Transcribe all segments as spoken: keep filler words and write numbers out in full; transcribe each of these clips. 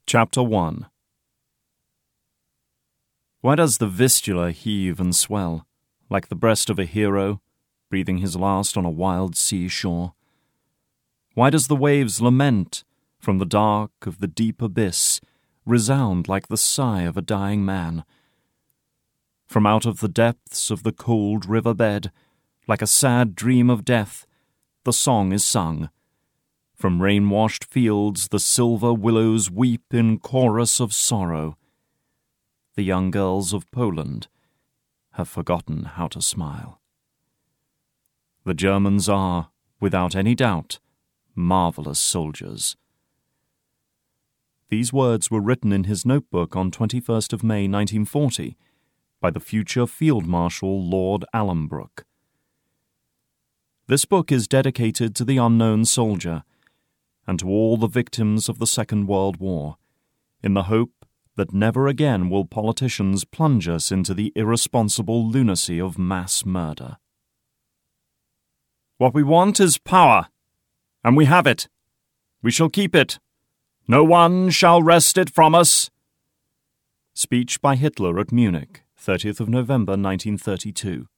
Chapter one. Why does the Vistula heave and swell, like the breast of a hero, breathing his last on a wild sea shore? Why does the waves lament, from the dark of the deep abyss, resound like the sigh of a dying man? From out of the depths of the cold river bed, like a sad dream of death, the song is sung. From rain-washed fields the silver willows weep in chorus of sorrow. The young girls of Poland have forgotten how to smile. The Germans are, without any doubt, marvelous soldiers. These words were written in his notebook on twenty-first of May nineteen forty by the future Field Marshal Lord Alanbrooke. This book is dedicated to the unknown soldier and to all the victims of the Second World War, in the hope that never again will politicians plunge us into the irresponsible lunacy of mass murder. What we want is power, and we have it. We shall keep it. No one shall wrest it from us. Speech by Hitler at Munich, thirtieth of November nineteen thirty-two.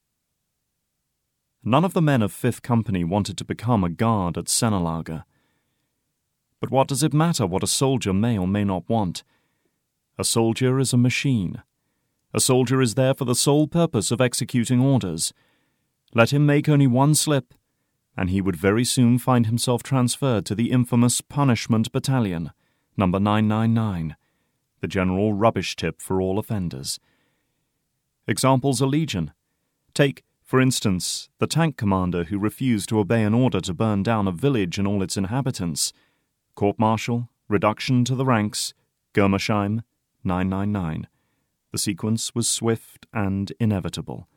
None of the men of Fifth Company wanted to become a guard at Sennelager. But what does it matter what a soldier may or may not want? A soldier is a machine. A soldier is there for the sole purpose of executing orders. Let him make only one slip, and he would very soon find himself transferred to the infamous Punishment Battalion, number nine nine nine, the general rubbish tip for all offenders. Examples are legion. Take, for instance, the tank commander who refused to obey an order to burn down a village and all its inhabitants. Court-martial, reduction to the ranks, Germersheim, nine nine nine. The sequence was swift and inevitable.